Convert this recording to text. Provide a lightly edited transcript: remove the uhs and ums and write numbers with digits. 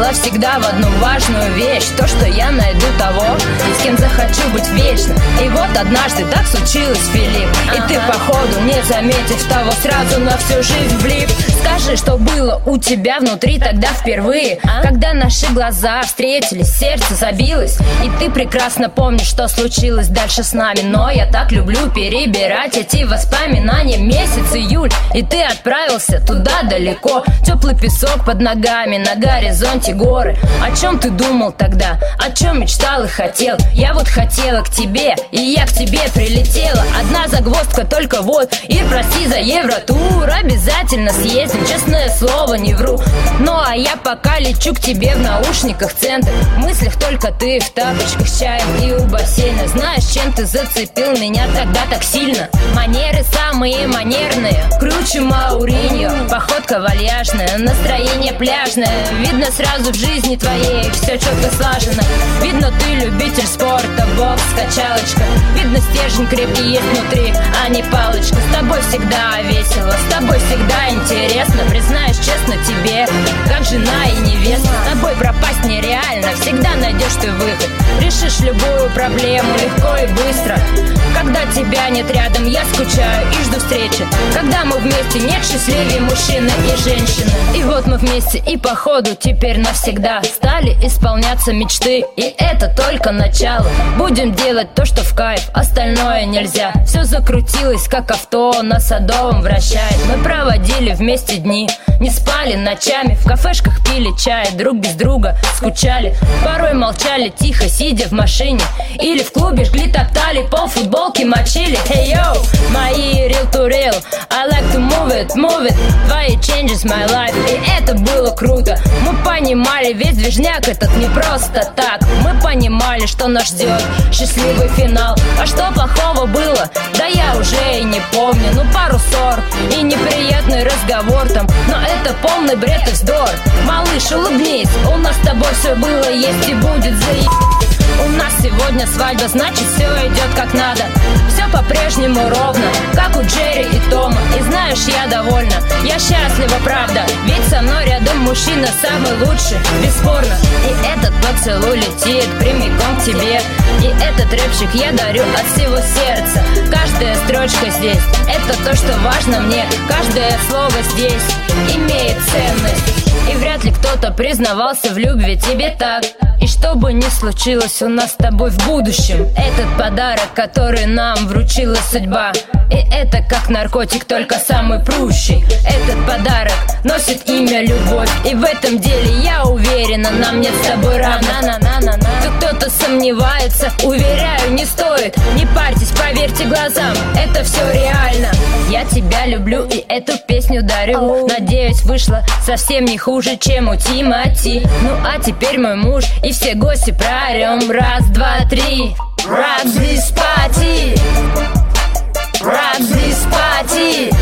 верила всегда в одну важную вещь: то, что я найду того, с кем захочу быть вечно. И вот однажды так случилось, Филипп, и ты, походу, не заметив того, сразу на всю жизнь влип. Скажи, что было у тебя внутри тогда впервые, когда наши глаза встретились, сердце забилось. И ты прекрасно помнишь, что случилось дальше с нами. Но я так люблю перебирать эти воспоминания. Месяц июль, и ты отправился туда далеко. Теплый песок под ногами, на горизонте горы. О чем ты думал тогда? О чем мечтал и хотел? Я вот хотела к тебе, и я к тебе прилетела. Одна загвоздка только вот: Ир, прости за Евротур. Обязательно съездим, честное слово, не вру. Ну а я пока лечу к тебе в наушниках в центр. В мыслях только ты в тапочках с чаем и у бассейна. Знаешь, чем ты зацепил меня тогда так сильно? Манеры самые манерные, круче Мауриньо. Походка вальяжная, настроение пляжное. Видно сразу в жизни твоей все четко слажено. Видно, ты любитель спорта, бокс, качалочка. Видно, стержень крепкий есть внутри, а не палочка. С тобой всегда весело, с тобой всегда интересно. Признаюсь честно тебе, как жена и невеста. С тобой пропасть нереально, всегда найдешь ты выход. Решишь любую проблему легко и быстро. Когда тебя нет рядом, я скучаю и жду встречи. Когда мы вместе, нет счастливее мужчины и женщины. И вот мы вместе, и походу теперь навсегда стали исполняться мечты. И это только начало. Будем делать то, что в кайф, остальное нельзя. Все закрутилось, как авто на Садовом вращает. Мы проводили вместе дни, не спали ночами. В кафешках пили чай, друг без друга скучали. Порой молчали тихо, сидя в машине. Или в клубе жгли, топтали, пол футболки мочили. Hey yo, мои real to real, I like to move it. Твои changes my life, и это было круто. Мы понимали, весь движняк этот не просто так. Мы понимали, что нас ждет счастливый финал. А что плохого было? Да я уже и не помню. Ну пару ссор и неприятный разговор там, но это полный бред и вздор. Малыш, улыбнись, у нас с тобой все было, есть и будет У нас сегодня свадьба, значит все идет как надо. Все по-прежнему ровно, как у Джерри и Тома. И знаешь, я довольна, я счастлива, правда. Ведь со мной рядом мужчина самый лучший, бесспорно. И этот поцелуй летит прямиком к тебе. И этот рэпчик я дарю от всего сердца. Каждая строчка здесь, это то, что важно мне. Каждое слово здесь имеет ценность. И вряд ли кто-то признавался в любви тебе так. И что бы ни случилось у нас с тобой в будущем, этот подарок, который нам вручила судьба. И это как наркотик, только самый прущий. Этот подарок носит имя любовь. И в этом деле я уверена, нам нет с тобой равных. Тут кто-то сомневается, уверяю, не стоит. Не парьтесь, поверьте глазам, это все реально. Я тебя люблю и эту песню дарю. Надеюсь, вышло совсем не хуже, чем у Тимати. Ну а теперь мой муж и все гости проорем. Раз, два, три. Rock this party, rock this party.